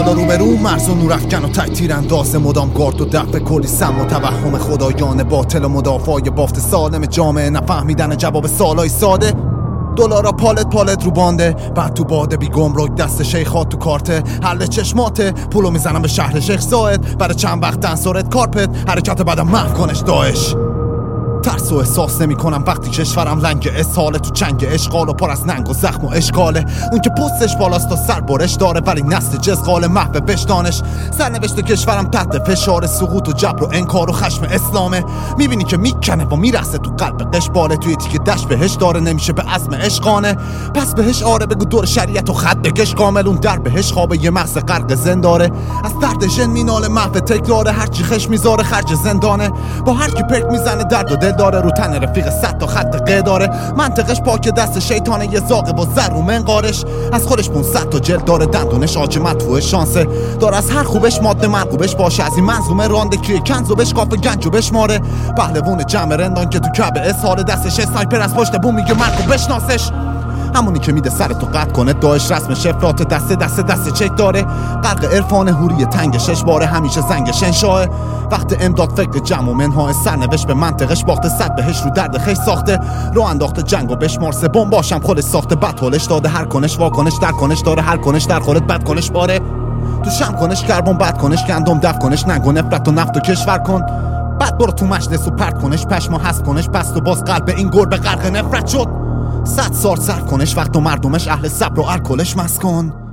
بالا رو به رو، مرز و نورافکن و تک تیر انداز مدام گارد و دفع کلی سم و توهم خدایان باطل و مدافعای بافت سالم جامعه، نفهمیدن جواب سوالای ساده. دلارا پالت رو بانده، بعد تو باده بی گمرک دست شیخات تو کارته، حل چشماته پولو میزنم به شهر شیخ زاید، برای چند وقت انصارت کارپت، حرکت بعدم محو کنش داعش. ترس و احساس نمی کنم وقتی کشورم لنگ اسحاله، تو چنگ اشغال و پر از ننگ و زخم و اشکاله. اون که پستش بالاست و سر برش داره، ولی نسل جزغال محو بشتانش. سرنوشت کشورم تحت فشار سقوط و جبر و انکار و خشم اسلامه. میبینی که میکنه و میرسه تو قلب قشباله، توی تیک دشت بهش داره نمیشه به عزم عشقانه. پس بهش آره بگو دور شریعت و خط بکش کامل، اون در بهش خوابه یه مغز غرق زنداره. از درد ژن مینال محو تکراره، هرچی خش میذاره خرج زندانه. با هر کی پک میزنه درد و دل داره، رو تن رفیق 100 تا خط ق داره. منطقش پاک دست شیطانه، یه زاغه با زر رو منقارش. از خودش 500 تا جلد داره، دندونش آج مدفوع شانسه داره. از هر خوبش ماده مرغوبش باشه، از این منظومه رانده کیه کنزو بش کاف گنجو بشماره. پهلوون جمع رندان که تو کعبه اسحال، دستش اسنایپر از پشت بوم میگه مرگو بشناسش. همونی که میده سر تو قطع کنه، داعش رسم شفرات دست چک داره. غرق عرفان هوری تنگ شش باره، همیشه زنگش انشاه. وقت امداد فکر جمع و منهای سرنوشت به منطقش باخته، صد بهش رو درد خیش ساخته. رو انداخته جنگ و بشمار سبون باشم خودش ساخته، بد حالش داده هر کنش واکنش در کنش داره، هر کنش در خودت بد کنش باره. تو شم کنش کربن بد کنش گندم دف کنش، ننگ و نفرت و نفت و کشور کن. بعد برو تو مجلس و پرت کنش پشما هست کنش، پس تو باز قلب این گربه غرق نفرت شد. 100 سال صرف کنش وقت و مردمش اهل صبر و الکلش مسکن.